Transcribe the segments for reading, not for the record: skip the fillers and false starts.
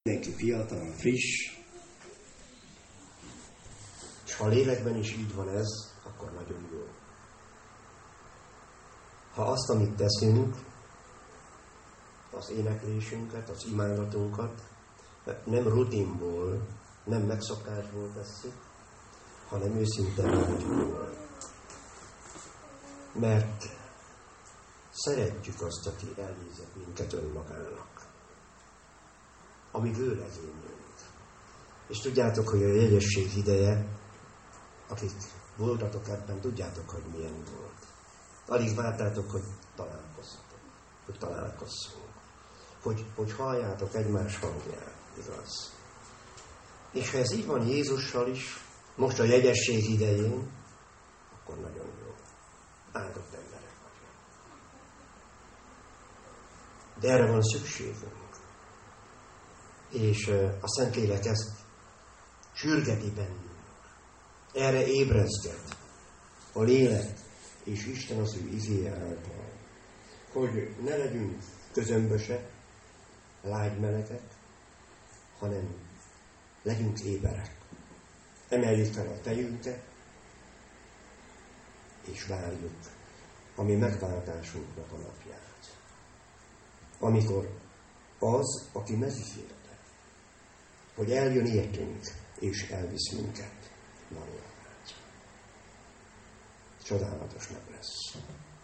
Mindenki fiatal, friss. És ha a lélekben is így van ez, akkor nagyon jó. Ha azt, amit teszünk, az éneklésünket, az imádatunkat nem rutinból, nem megszokásból tesszük, hanem őszinte vágyból. Mert szeretjük azt, aki elnézett minket önmagának. Ami vőlegényünk. És tudjátok, hogy a jegyesség ideje, akik voltatok ebben, tudjátok, hogy milyen volt. Alig vártátok, hogy találkozzatok, hogy találkozzunk. Hogy halljátok egymás hangját, igaz? És ha ez így van Jézussal is, most a jegyesség idején, akkor nagyon jó. Áldott emberek vagyunk. De erre van szükségünk. És a Szentlélek ezt sürgeti bennünk. Erre ébrezget a lélek és Isten az ő izéje által. Hogy ne legyünk közömbösek, lágymelegek, hanem legyünk éberek. Emeljük fel a fejünket, és várjuk a mi megváltásunknak a napját. Amikor az, aki megígérte, hogy eljön értünk, és elvisz minket valójában. Csodálatos nap lesz.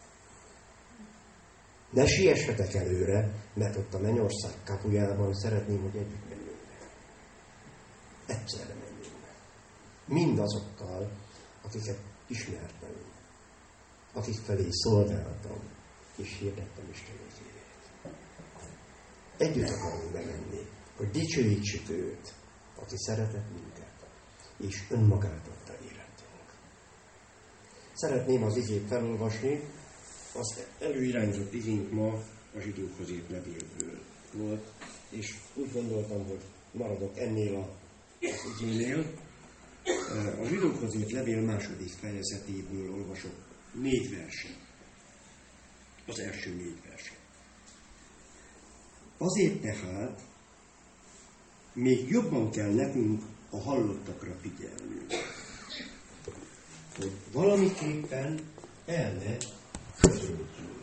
Ne siessetek előre, mert ott a mennyország kapujában szeretném, hogy együtt menjünk meg. Egyszerre menjünk meg. Mindazokkal, akiket ismertem, akik felé szolgáltam, és hirdettem Isten igéjét. Együtt akarunk bemenni, hogy dicsőítsük őt, aki szeretett minket, és önmagát adta életünk. Szeretném az igét felolvasni, azt előirányzott igénk ma a zsidókhoz írt levélből volt, és úgy gondoltam, hogy maradok ennél az igénél. A zsidókhoz írt levél második fejezetéből olvasok 4 verset. Az első 4 verset. Azért tehát még jobban kell nekünk a hallottakra figyelnünk, hogy valamiképpen el ne sodródjunk.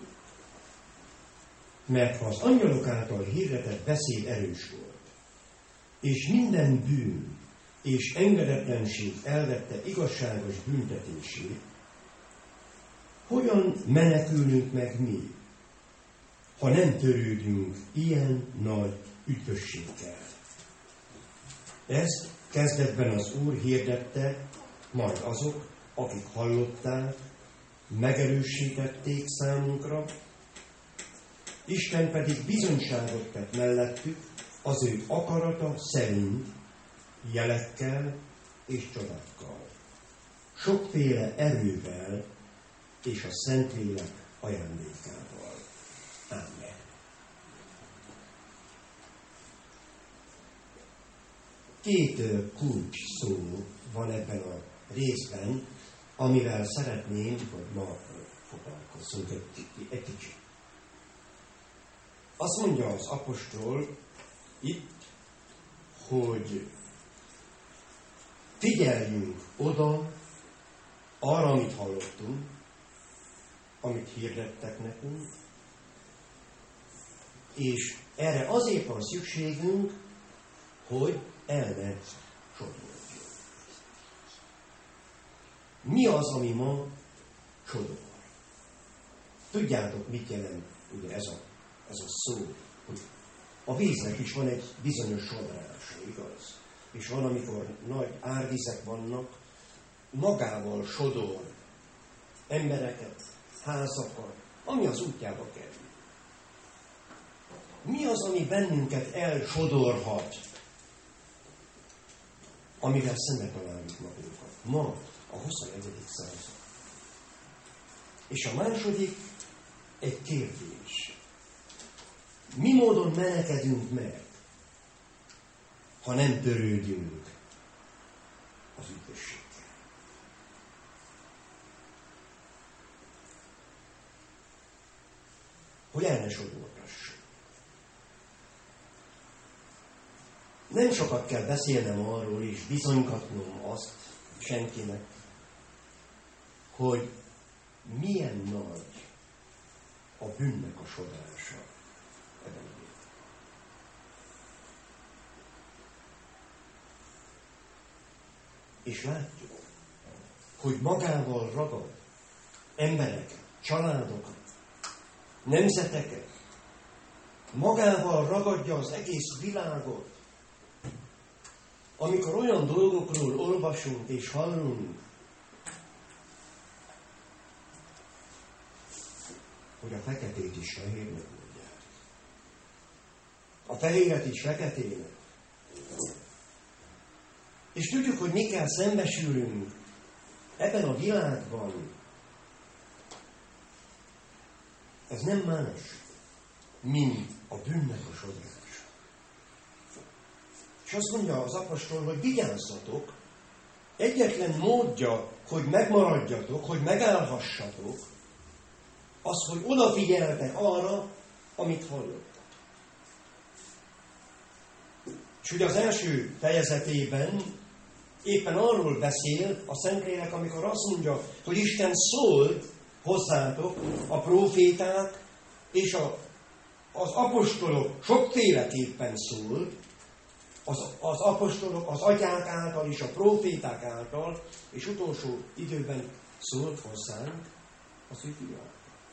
Mert ha az angyalok által hirdetett beszéd erős volt, és minden bűn és engedetlenség elvette igazságos büntetését, hogyan menekülünk meg mi, ha nem törődünk ilyen nagy üdvösséggel? Ezt kezdetben az Úr hirdette, majd azok, akik hallották, megerősítették számunkra, Isten pedig bizonyságot tett mellettük az ő akarata szerint jelekkel és csodákkal, sokféle erővel és a Szentlélek ajándékával. Amen. Két kulcs szó van ebben a részben, amivel szeretném, hogy ma foglalkozzunk egy kicsit. Azt mondja az apostol itt, hogy figyeljünk oda arra, amit hallottunk, amit hirdettek nekünk, és erre azért van szükségünk, hogy el ne sodródjunk. Mi az, ami ma sodor? Tudjátok, mit jelent ugye ez a szó, hogy a víznek is van egy bizonyos sodrása, igaz? És van, amikor nagy árvizek vannak, magával sodor embereket, házakat, ami az útjába kerül. Mi az, ami bennünket elsodorhat, amivel szembe találjuk magunkat? Ma, a 21. század. És a második egy kérdés. Mi módon menekedünk meg, ha nem törődünk az üdvösséggel? Hogy el ne sodortassuk. Nem sokat kell beszélnem arról, és bizonygatnom azt senkinek, hogy milyen nagy a bűnnek a sodrása ebben a világban. És látjuk, hogy magával ragad embereket, családokat, nemzeteket, magával ragadja az egész világot, amikor olyan dolgokról olvasunk és hallunk, hogy a feketét is fehérnek mondják. A fehéret is feketének. És tudjuk, hogy mikkel szembesülünk ebben a világban. Ez nem más, mint a bűnnek a sodrása. És azt mondja az apostol, hogy vigyázzatok, egyetlen módja, hogy megmaradjatok, hogy megállhassatok, az, hogy odafigyeltek arra, amit hallottak. És ugye az első fejezetében éppen arról beszél a Szentlélek, amikor azt mondja, hogy Isten szólt hozzátok, a próféták és az apostolok sokféleképpen szólt, az apostolok az atyák által és a próféták által, és utolsó időben szólt hozzánk az ő fiát.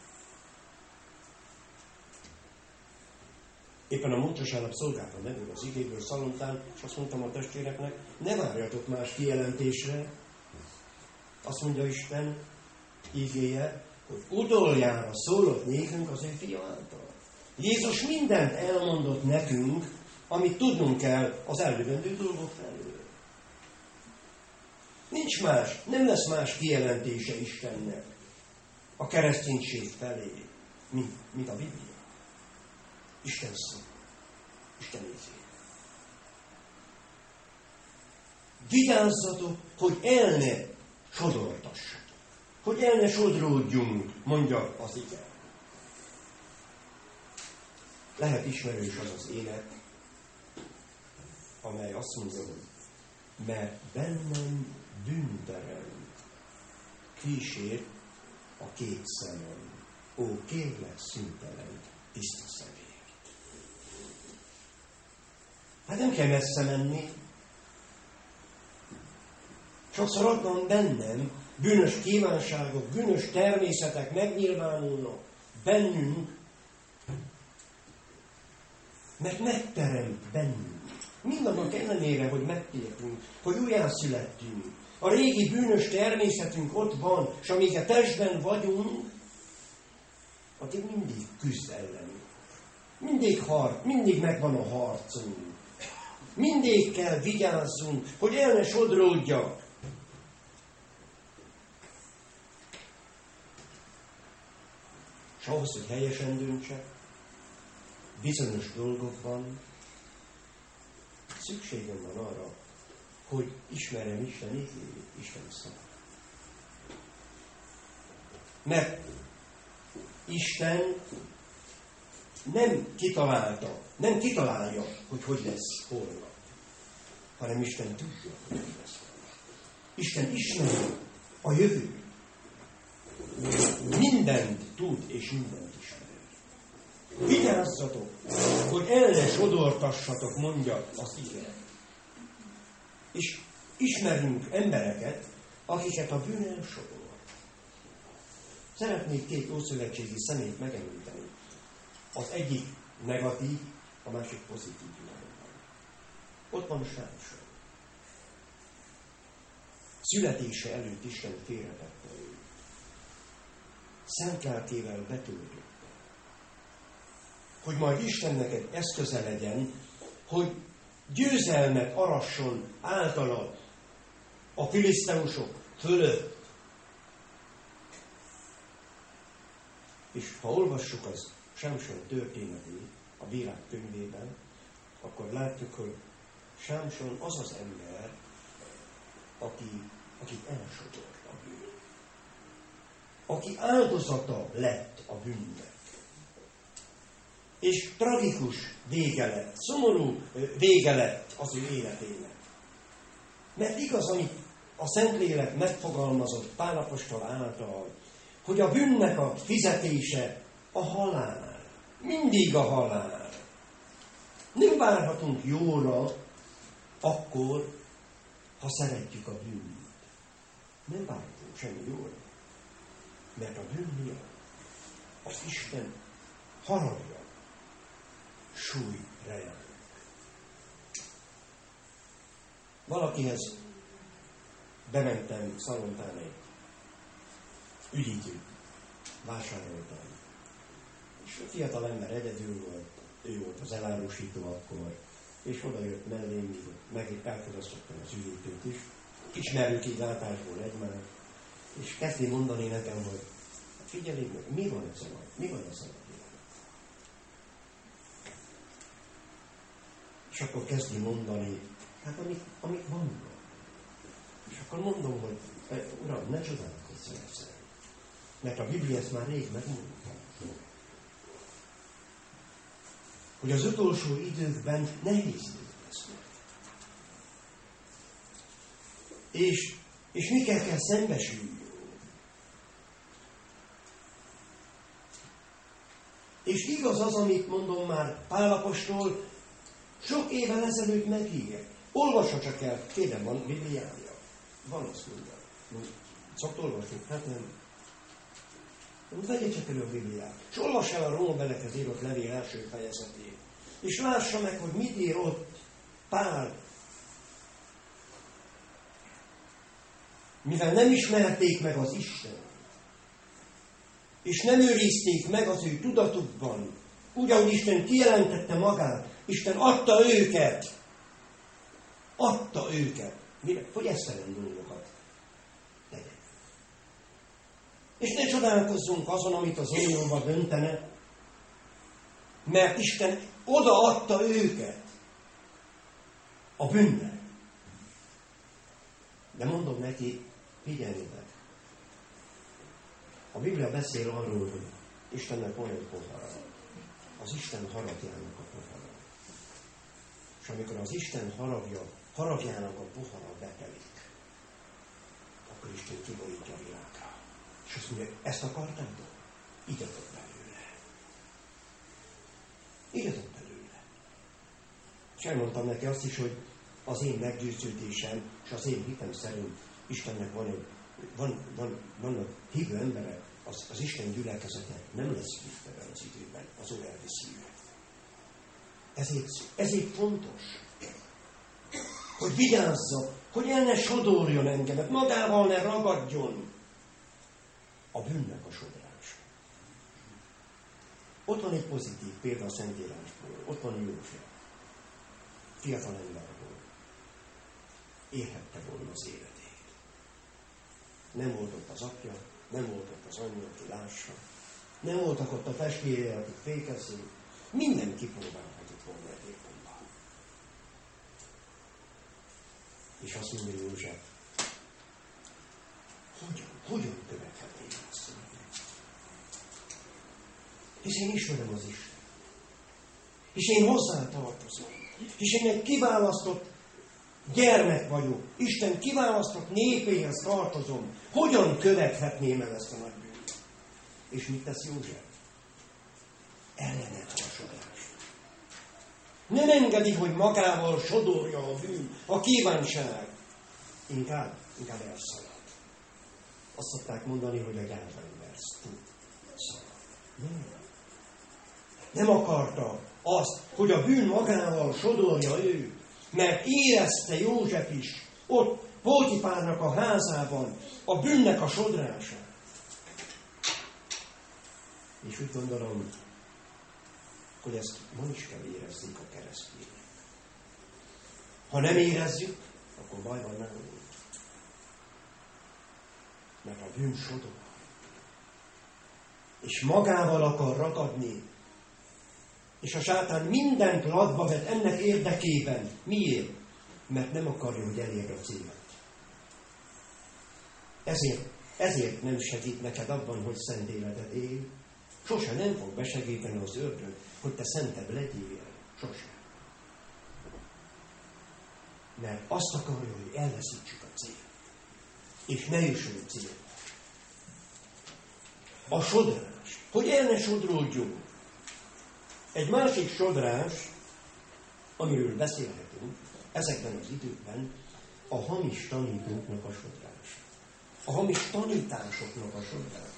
Éppen a múlt vasárnap szolgáltam ebből az igéből Szalontán, és azt mondtam a testvéreknek, ne várjatok más kijelentésre. Azt mondja Isten igéje, hogy utoljára szólott nékünk az ő fia által. Jézus mindent elmondott nekünk, amit tudnunk kell az eljövendő dolgok felől. Nincs más, nem lesz más kijelentése Istennek a kereszténység felé, mint a Biblia. Isten szó. Isten ízé. Vigyázzatok, hogy el ne sodortassatok. Hogy el ne sodródjunk, mondja az ige. Lehet ismerős az az ének, amely azt mondja, hogy mert bennem bűnterem kísér a két szemem. Ó, kérlek szüntelen tiszta szemért. Hát nem kell messze menni. Sokszor ott van bennem, bűnös kívánságok, bűnös természetek megnyilvánulnak bennünk, mert megteremt bennünk. Mindannak ellenére, hogy megtértünk, hogy újjászülettünk. A régi bűnös természetünk ott van, és amíg a testben vagyunk, addig mindig küzd ellenünk. Mindig megvan a harcunk. Mindig kell vigyázzunk, hogy el ne sodródjak. És ahhoz, hogy helyesen döntsek, bizonyos dolgokban szükségem van arra, hogy ismerjem Isten igéjét, Isten szavát. Mert Isten nem kitalálja, hogy lesz holnap, hanem Isten tudja, hogy lesz holnap. Isten ismeri a jövőt. Mindent tud és mindent ismer. Vigyázzatok, hogy el ne sodortassatok, mondja az ige. És ismerünk embereket, akiket a bűn elsodor. Szeretnék két ószövetségi személyt megemlíteni. Az egyik negatív, a másik pozitív világban. Ott van Sámson. Születése előtt Isten félretette őt. Szent lelkével betöltötte. Hogy majd Istennek egy eszköze legyen, hogy győzelmet arasson általa a filiszteusok fölött. És ha olvassuk az Sámson történetét a Bírák könyvében, akkor látjuk, hogy Sámson az az ember, akit elsodort a bűn. Aki áldozata lett a bűnnek. és tragikus vége lett, szomorú vége lett az ő életének. Mert igaz, amit a Szentlélek megfogalmazott Pál apostol által, hogy a bűnnek a fizetése a halál. Mindig a halál. Nem várhatunk jóra akkor, ha szeretjük a bűnt. Nem várhatunk semmi jóra. Mert a bűn miatt az Isten haragja, súly rejel. Valakihez bementem Szalontán egy üdítőt, vásároltam. És a fiatal ember egyedül volt, ő volt az elárusító akkor, és oda jött mellém, meg elfogyasztottam az üdítőt is. Ismerjük így látásból egymást, és kezdi mondani nekem, hogy figyelj meg, mi van a szabad? Mi van a szabad életben? És akkor kezdi mondani, hát amit vannak. És akkor mondom, hogy Uram, ne csodálkozz ezzel. Mert a Biblia ezt már rég megmondta. Hogy az utolsó időkben nehéz idők lesznek. És mikkel kell szembesüljünk. És igaz az, amit mondom már Pál apostol, sok évvel ezelőtt megígért. Olvassa csak el, kérem, van Bibliája. Van azt mondja. Szokt olvasni? Hát nem. Vegye csak elő a Bibliát. És olvass el a Rómabelekhez írott levél első fejezetét. És lássa meg, hogy mit ír ott Pál. Mivel nem ismerték meg az Isten, és nem őrizték meg az ő tudatukban, úgy, ahogy Isten kijelentette magát, Isten adta őket. Adta őket. Mire? Hogy esztelen dolgokat tegyen. És ne csodálkozzunk azon, amit az Unióban döntene, mert Isten odaadta őket a bűnnek. De mondom neki, figyeljetek, a Biblia beszél arról, hogy Istennek van egy pohara. Az Isten haragjának a pohara. És amikor az Isten haragjának a pohara betelik, akkor Isten kiborítja a világra. És azt mondja, ezt akartátok? Igyatok belőle. Igyatok belőle. És elmondtam neki azt is, hogy az én meggyőződésem, és az én hitem szerint Istennek vannak hívő emberek, az Isten gyülekezete nem lesz hívtelen az időben, az ő elviszi őket. Ezért fontos, hogy vigyázzak, hogy el ne sodorjon engemet, magával ne ragadjon a bűnnek a sodrása. Ott van egy pozitív példa a Szentírásból, ott van József. Fiatal ember volt. Élhette volna az életét. Nem volt ott az apja, nem volt ott az anyja, aki lássa. Nem voltak ott a testvérei, akik fékezzék. Minden kipróbálhatott volna egy évben. És azt mondja József, hogyan követhetném ezt? Hisz én ismerem az Isten. És én hozzá tartozom. És én egy kiválasztott gyermek vagyok. Isten kiválasztott népéhez tartozom. Hogyan követhetném el ezt a nagy bűnt? És mit tesz József? Ellene hasadást. Nem engedi, hogy magával sodorja a bűn, a kívánság. Inkább elszalad. Azt szokták mondani, hogy a gyászember szalad. Nem akarta azt, hogy a bűn magával sodorja őt, mert érezte József is ott Pótifárnak a házában a bűnnek a sodrását. És úgy gondolom, hogy ezt ma is kell érezzük a keresztények. Ha nem érezzük, akkor baj van nálunk. Mert a bűn sodor. És magával akar ragadni. És a sátán mindent latba vet ennek érdekében. Miért? Mert nem akarja, hogy elérje a célt. Ezért nem segít neked abban, hogy szent életet él. Sose nem fog besegíteni az ördög, hogy te szentebb legyél. Sose. Mert azt akarja, hogy elveszítsük a célt. És ne jussunk célba. A sodrás. Hogy el ne sodródjunk. Egy másik sodrás, amiről beszélhetünk ezekben az időkben, a hamis tanítóknak a sodrás. A hamis tanításoknak a sodrás.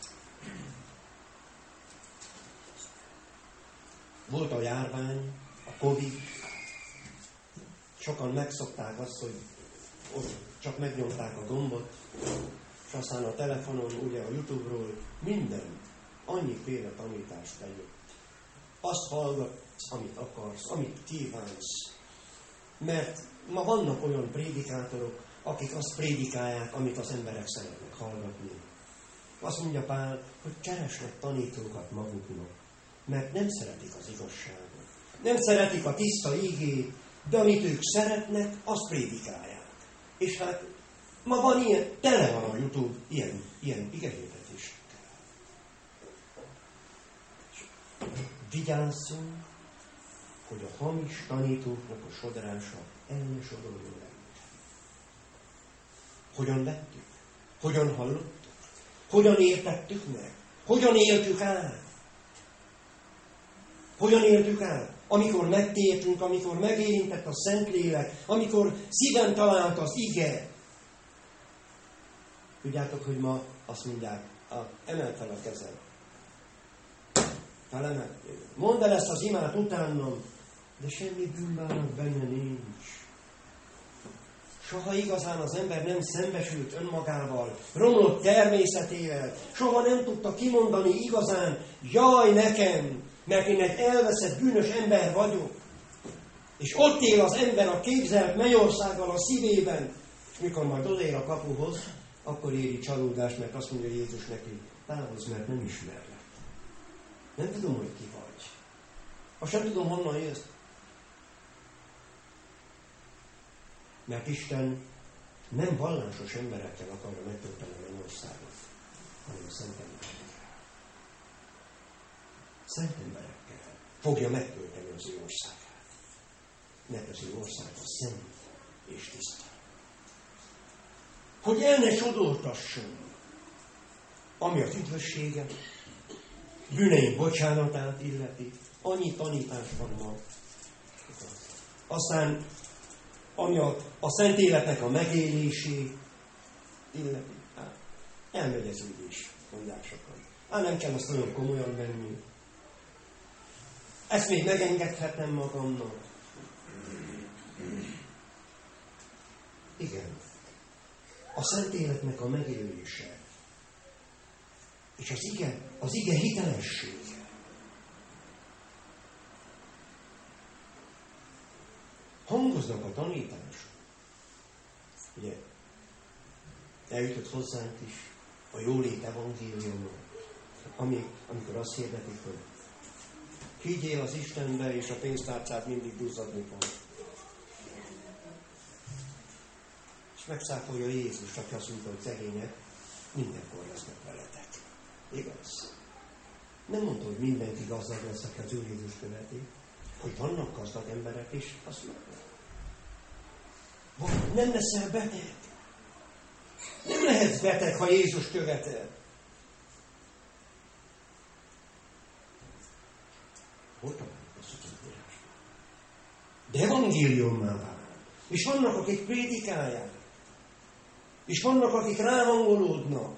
Volt a járvány, a Covid, sokan megszokták azt, hogy ott csak megnyomták a gombot, és aztán a telefonon, ugye a YouTube-ról minden, annyiféle tanítást bejött. Azt hallgatsz, amit akarsz, amit kívánsz. Mert ma vannak olyan prédikátorok, akik azt prédikálják, amit az emberek szeretnek hallgatni. Azt mondja Pál, hogy keresnek tanítókat maguknak, mert nem szeretik az igazságot. Nem szeretik a tiszta igét, de amit ők szeretnek, azt prédikálják. És hát ma van ilyen, tele van a YouTube ilyen igehirdetésekkel. Vigyázzunk, hogy a hamis tanítóknak a sodrása el ne sodorjon el. Hogyan vettük? Hogyan hallottuk? Hogyan értettük meg? Hogyan éltük át? Hogyan éltük át? Amikor megtértünk, amikor megérintett a Szentlélek, amikor szíven talált az ige. Tudjátok, hogy ma azt mondják, emeld fel a kezed. Felemeltél. Mondd el ezt az imát utánam, de semmi bűnbánat benne nincs. Soha igazán az ember nem szembesült önmagával, romlott természetével, soha nem tudta kimondani igazán, jaj nekem, mert én egy elveszett bűnös ember vagyok. És ott él az ember a képzelt mennyországgal a szívében, és mikor majd odaér a kapuhoz, akkor éri csalódás, mert azt mondja Jézus neki, távozz, mert nem ismerlek. Nem tudom, hogy ki vagy. Azt sem tudom, honnan jössz. Mert Isten nem vallásos emberekkel akarja megtölteni a mennyországot, hanem szent emberekkel. Szent emberekkel fogja megtölteni az ő országát. Mert az ő országa szent és tiszta. Hogy el ne sodortasson, ami a üdvösséget, bűneink bocsánatát illeti, annyi tanítás van ma. Aztán, ami a szent életnek a megélését illeti, elmegy ez úgy is, mondják sokan. Nem kell azt olyan komolyan venni. Ezt még megengedhetem magamnak. Igen. A szent életnek a megélése. És az ige hitelessége. Hangoznak a tanítások. Ugye, eljutott hozzánk is a jólét evangéliuma, amikor azt hirdetik, hogy higgyél az Istenbe, és a pénztárcát mindig duzzadni fog. És megszáfolja Jézus, aki azt mondta, hogy szegények mindenkor lesznek veletek. Igaz? Nem mondta, hogy mindenki gazdag lesz, aki az Úr Jézus követi, hogy vannak gazdag emberek, és azt mondja, nem leszel beteg. Nem lehetsz beteg, ha Jézus követel. Hol találjuk azt a Szentírásban? De evangéliummá vált. És vannak, akik prédikálják. És vannak, akik ráhangolódnak.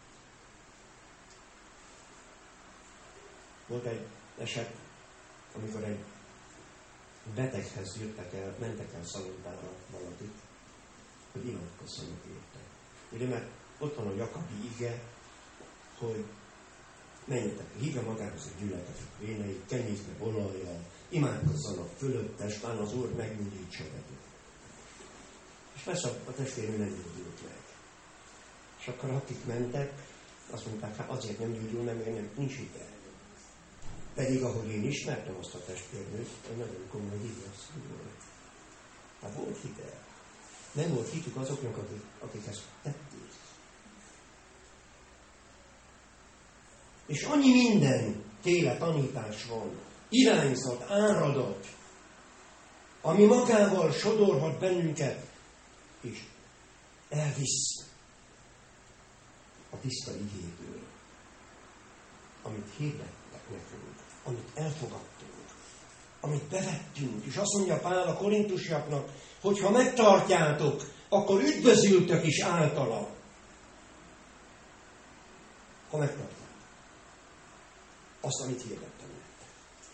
Volt egy eset, amikor egy beteghez mentek el Szalontára valakit, hogy imádkozzanak érte. Ugye, mert ott van a Jakabi ige, hogy menjetek, hívja magához a gyülekezet véneit, kenjék meg olajjal, imádkozzanak fölötte, és már az Úr meggyógyítsa velük. És persze a testvérő nem gyógyult meg. És akkor akik mentek, azt mondták, hát azért nem gyógyul, mert nincs ide. Pedig ahogy én ismertem azt a testvérnőt, nagyon komoly hívás volt. Hát volt hite. Nem volt hitük azoknak, akik ezt tették. És annyi mindenféle tanítás van, irányzat, áradat, ami magával sodorhat bennünket, és elvisz a tiszta igéből, amit hirdettek nekünk, amit elfogadtunk, amit bevettünk. És azt mondja Pál a korintusiaknak, hogy ha megtartjátok, akkor üdvözültök is általa. Ha megtartjátok azt, amit hirdettem nektek.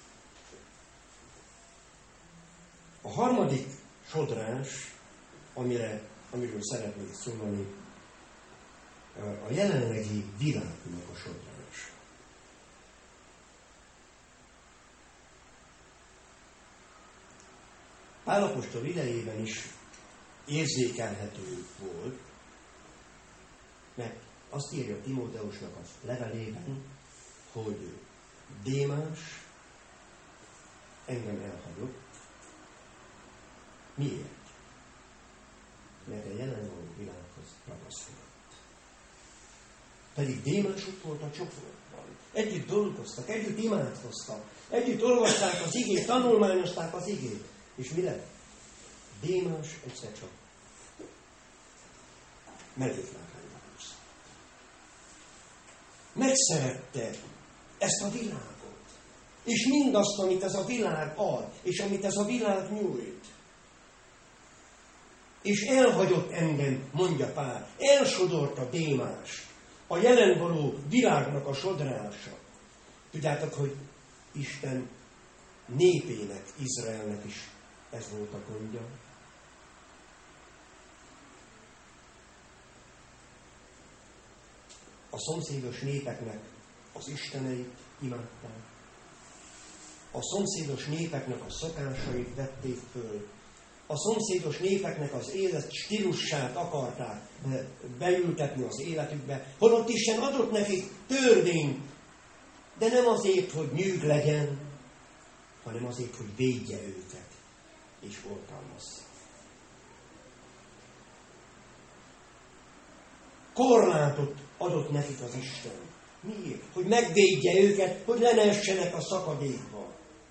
A harmadik sodrás, amiről szeretnék szólni, a jelenlegi világnak a sodrás. Pál apostol idejében is érzékelhető volt, mert azt írja Timóteusnak a levelében, hogy Démás engem elhagyott. Miért? Mert a jelen való világhoz ragaszkodott. Pedig Démás ott volt a csoportban. Együtt dolgoztak, együtt imádkoztak, együtt olvasták az igét, tanulmányozták az igét. És mi lett? Démás egyszer csak melléklábányba húzott. Megszerette ezt a világot. És mindazt, amit ez a világ ad, és amit ez a világ nyújt. És elhagyott engem, mondja Pál, elsodort a Démás, a jelen való világnak a sodrása. Tudjátok, hogy Isten népének, Izraelnek is ez volt a gondja. A szomszédos népeknek az isteneit imádták. A szomszédos népeknek a szokásait vették föl. A szomszédos népeknek az élet stílusát akarták beültetni az életükbe, holott Isten adott nekik törvényt, de nem azért, hogy nyűg legyen, hanem azért, hogy védje őket és oltalmazza. Korlátot adott nekik az Isten. Miért? Hogy megvédje őket, hogy le ne essenek a szakadékba.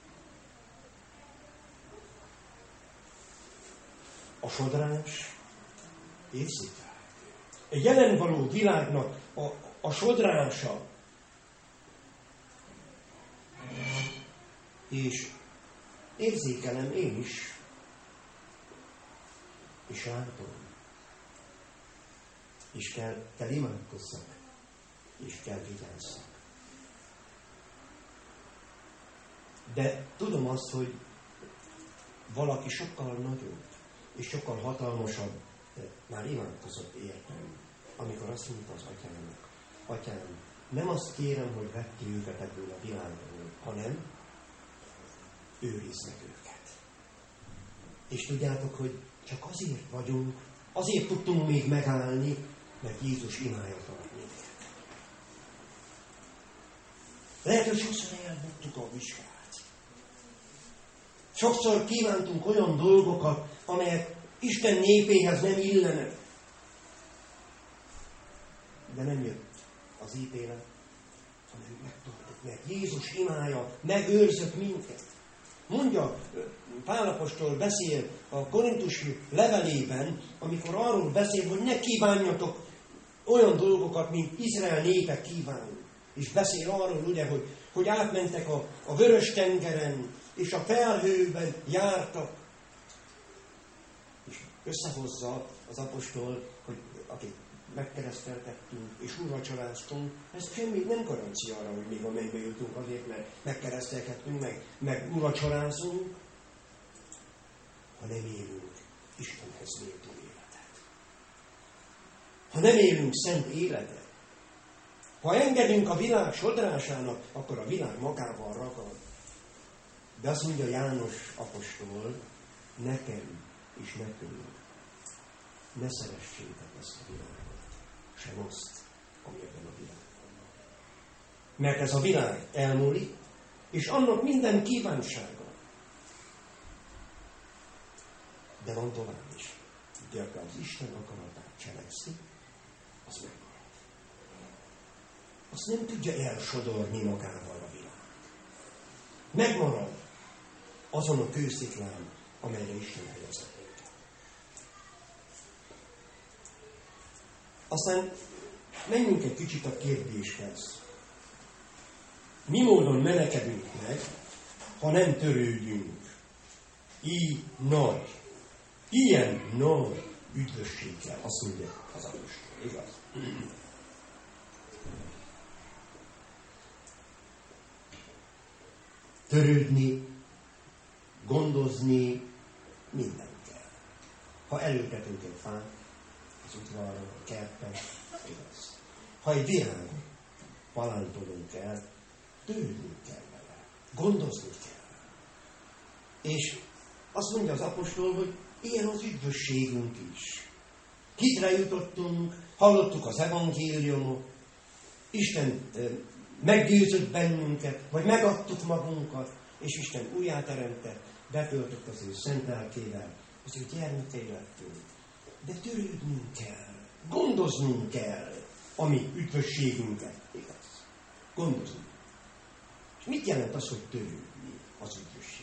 A sodrás érzékelhető. Egy jelen való világnak a sodrása. És érzékelem én is, és látom. És kell imádkozzak, és kell vigyázzak. De tudom azt, hogy valaki sokkal nagyobb, és sokkal hatalmasabb már imádkozott értem, amikor azt mondta az atyának, atyám, nem azt kérem, hogy vedd ki őket ebből a világból, hanem őrizd meg őket. És tudjátok, hogy csak azért vagyunk, azért tudtunk még megállni, mert Jézus imája tart minket. Lehet, hogy sokszor elbuktuk a vizsgát. Sokszor kívántunk olyan dolgokat, amelyek Isten népéhez nem illenek. De nem jött az ítélet, hanem megtartott, mert Jézus imája megőrzött minket. Mondja, Pál apostol beszél a korintusi levelében, amikor arról beszél, hogy ne kívánjatok olyan dolgokat, mint Izrael népe kíván. És beszél arról, ugye, hogy átmentek a Vörös-tengeren, és a felhőben jártak. És összehozza az apostol, hogy akik megkereszteltettünk és úrvacsoráztunk, ez semmit nem garancia arra, hogy még a mennybe jutunk azért, mert megkeresztelkedtünk, meg úrvacsorázunk, ha nem élünk Istenhez méltó életet. Ha nem élünk szent életet, ha engedünk a világ sodrásának, akkor a világ magával ragad. De azt mondja János apostol, nekem és nekünk, ne szeressétek ezt a világot, sem azt, ami ebben a világban van. Mert ez a világ elmúlik, és annak minden kívánsága. De van tovább is. De aki az Isten akaratát cselekszi, az megmarad. azt nem tudja elsodorni magával a világ. Megmarad azon a kősziklán, amelyre Isten helyezett őket. Aztán menjünk egy kicsit a kérdéshez. Mi módon menekedünk meg, ha nem törődünk ilyen nagy üdvösséggel, azt mondja az apostol, igaz? Törődni, gondozni, minden kell. Ha előtetünk egy fát, az udvaron, a kertben, igaz. Ha egy virágot palántolunk el, törődnünk kell vele, gondozni kell. És azt mondja az apostol, hogy ilyen az üdvösségünk is. Hitre jutottunk, hallottuk az evangéliumot, Isten meggyőzött bennünket, vagy megadtuk magunkat, és Isten újjáteremtett, betöltött az ő szent lelkével, az ő gyermekei lettünk. De törődnünk kell, gondoznunk kell a mi üdvösségünket, igaz? Gondoznunk. És mit jelent az, hogy törődni az üdvösséggel?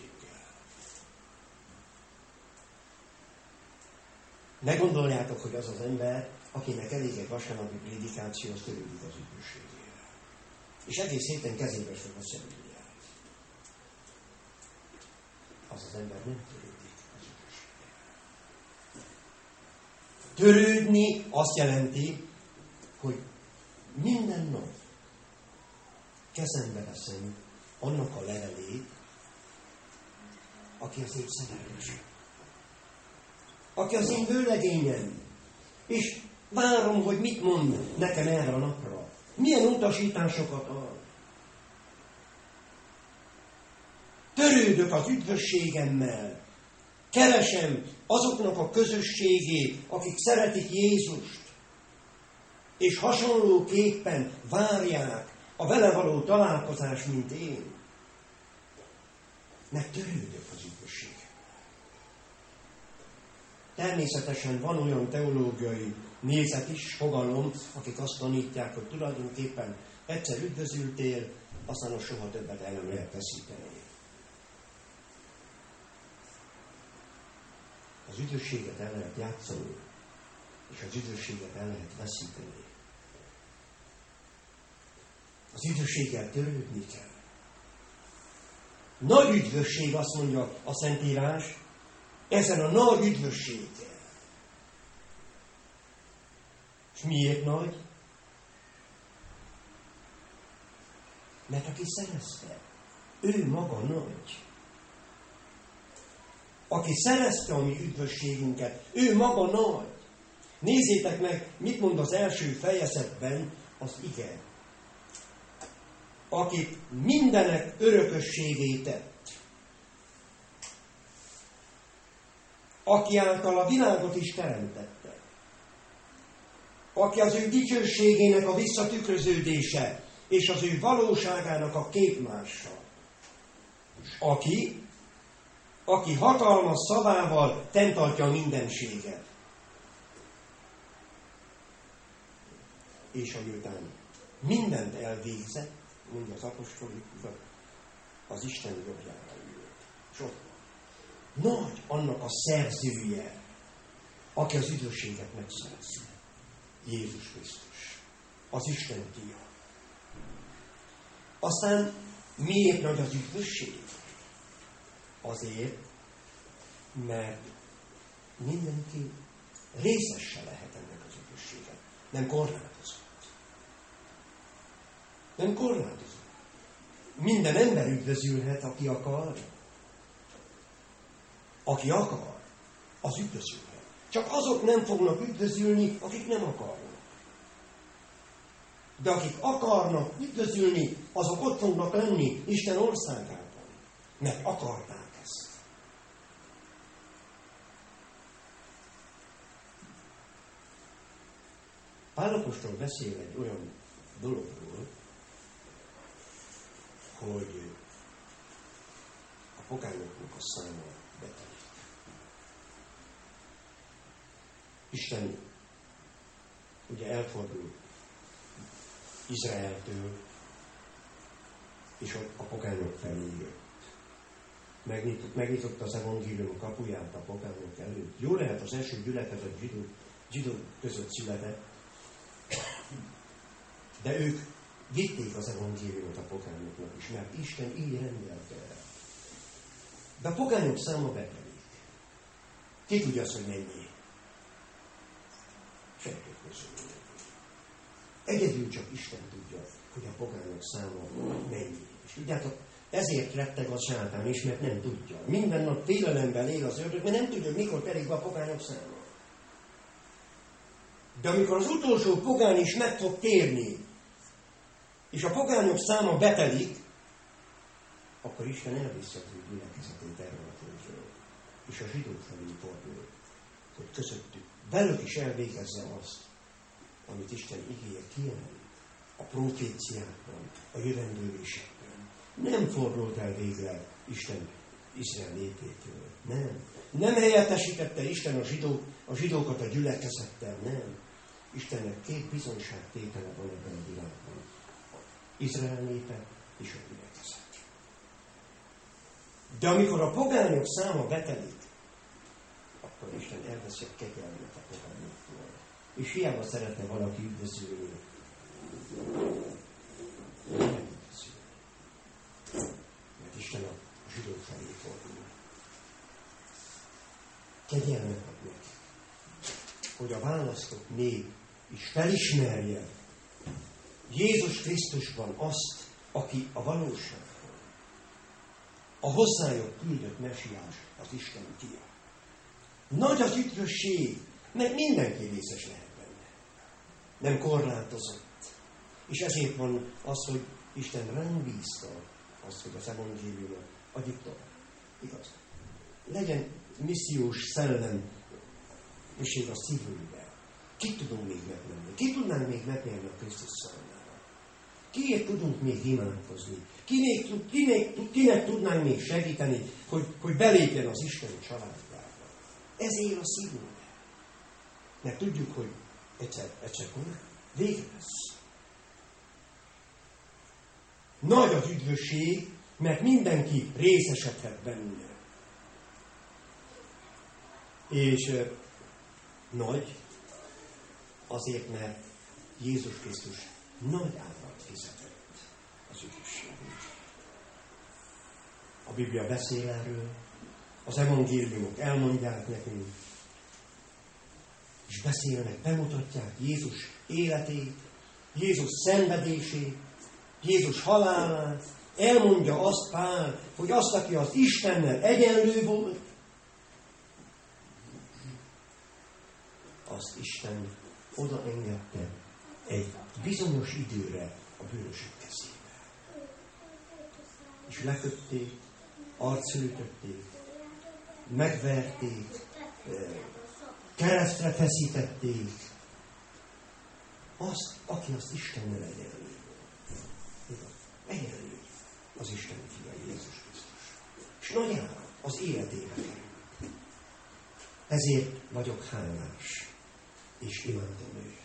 Ne gondoljátok, hogy az az ember, akinek elég egy vasárnapi prédikáció, az törődik az üdvösségére. És egész héten kezébe fog a Bibliát. Az az ember nem törődik az üdvösségére. Törődni azt jelenti, hogy minden nap kezembe veszem annak a levelét, aki az én szerelmesem. Aki az én vőlegényem, és várom, hogy mit mond nekem erre a napra. Milyen utasításokat ad. Törődök az üdvösségemmel. Keresem azoknak a közösségét, akik szeretik Jézust, és hasonlóképpen várják a vele való találkozást, mint én. Mert törődök az üdvösségemmel. Természetesen van olyan teológiai nézet is, fogalom, akik azt tanítják, hogy tulajdonképpen egyszer üdvözültél, aztán azt soha többet el nem lehet veszíteni. Az üdvösséget el lehet játszani, és az üdvösséget el lehet veszíteni. Az üdvösséggel törődni kell. Nagy üdvösség, azt mondja a Szentírás, ezen a nagy üdvösséggel. És miért nagy? Mert aki szerezte, ő maga nagy. Aki szerezte a mi üdvösségünket, ő maga nagy. Nézzétek meg, mit mond az első fejezetben az ige. Akit mindenek örökösségé tett. Aki által a világot is teremtette. Aki az ő dicsőségének a visszatükröződése, és az ő valóságának a képmása. És aki hatalmas szavával fenntartja a mindenséget. És amiután mindent elvégzett, mondja az apostoli, az Isten jobbjára ült. És ott nagy annak a szerzője, aki az üdvösséget megszerezte. Jézus Krisztus. Az Isten fia. Aztán miért nagy az üdvösség? Azért, mert mindenki részese lehet ennek az üdvösséget. Nem korlátozott. Nem korlátozott. Minden ember üdvözülhet, aki akar. Aki akar, az üdvözülhet. Csak azok nem fognak üdvözülni, akik nem akarnak. De akik akarnak üdvözülni, azok ott fognak lenni Isten országában. Mert akarták ezt. Pál apostol beszél egy olyan dologról, hogy a pogányoknak a száma betelik. Isten ugye elfordul Izraeltől, és a pogányok felé jött. Megnyitotta az evangélium kapuját a pogányok előtt. Jó lehet, az első gyülekezet zsidók között született, de ők vitték az evangéliumot a pogányoknak is, mert Isten így rendelte el. De a pogányok száma betelik. Ki tudja azt, hogy mennyi? Senki közül. Egyedül csak Isten tudja, hogy a pogányok száma mennyi. És tudjátok, ezért retteg a sátán is, mert nem tudja. Minden nap félelemben él az ördög, mert nem tudja, hogy mikor telik be a pogányok száma. De amikor az utolsó pogány is meg fog térni, és a pogányok száma betelik, akkor Isten elviszi az ő gyülekezetét erről a földről. És a zsidók felé fordul, hogy közöttük velük is elvégezze azt, amit Isten igéje kiemel a proféciákban, a jövendőlésekben. Nem fordult el végre Isten Izrael népétől. Nem. Nem helyettesítette Isten a zsidókat a gyülekezettel. Nem. Istennek két bizonyságtétele van ebben a világban. Izrael népe és a gyülekezet. De amikor a pogányok száma betelik, akkor Isten elveszi a kegyelmet a pogányoktól. És hiába szeretne valaki üdvözülni. Nem üdvözül. Mert Isten a zsidók felé fordul. Kegyelmet ad neki, hogy a választott nép is felismerje Jézus Krisztusban azt, aki a valóságban, a hozzájuk küldött mesiás, az Isten fia. Nagy az üdvösség, mert mindenki részes lehet benne. Nem korlátozott. És ezért van az, hogy Isten ránk bízta azt, hogy az evangéliumot adjuk tovább. Igaz? Legyen missziós szellemiség a szívünkben. Kit tudunk még megmenni? Ki tudnánk még megnyerni a Krisztus számára? Kiért tudunk még imádkozni? Kinek tudnánk még segíteni, hogy belépjen az Isten családjába? Ez él a szívünkben. Mert tudjuk, hogy egyszer vége lesz. Nagy az üdvösség, mert mindenki részesedhet benne. És nagy azért, mert Jézus Krisztus nagy árat fizetett az üdvösségért. A Biblia beszél erről, az evangéliumok elmondják nekünk, és beszélnek, bemutatják Jézus életét, Jézus szenvedését, Jézus halálát, elmondja azt Pál, hogy azt, aki az Istennel egyenlő volt, azt Isten odaengedte egy bizonyos időre a bűnösök kezébe. És lekötték, arcültötték, megverték, keresztre feszítették azt, aki az Istennel egyenlő volt. Egyenlő az Isten fia, Jézus Krisztus. És nagy ára az életébe került. Ezért vagyok hálás, és imádom őt.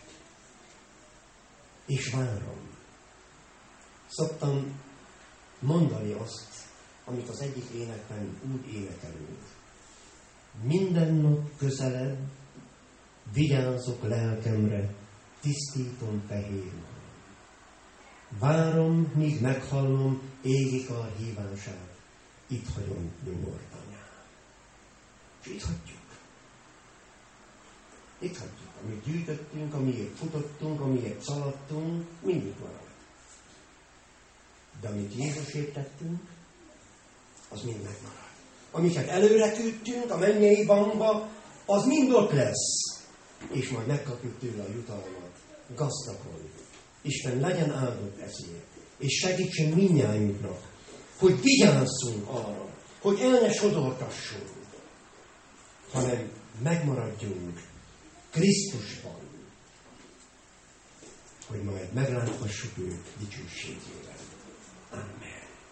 És várom. Szoktam mondani azt, amit az egyik énekben úgy énekelünk. Minden nap közelebb vigyázok lelkemre, tisztítom fehér magam. Várom, míg meghallom égi kar hívását, itt hagyom nyugodtanyám. És itt hagyjuk. Itt hagyjuk. Amit gyűjtöttünk, amiért futottunk, amiért szaladtunk, mindig marad. De amit Jézusért tettünk, az mind megmarad. Amiket előre küldtünk a mennyei bankba, az mind ott lesz. És majd megkapjuk tőle a jutalmat. Gazdagon. Isten legyen áldott ezért. És segítsen mindnyájunknak, hogy vigyázzunk arra, hogy el ne sodortassunk, hanem megmaradjunk Krisztusban, hogy majd megláthassuk őt dicsőségével.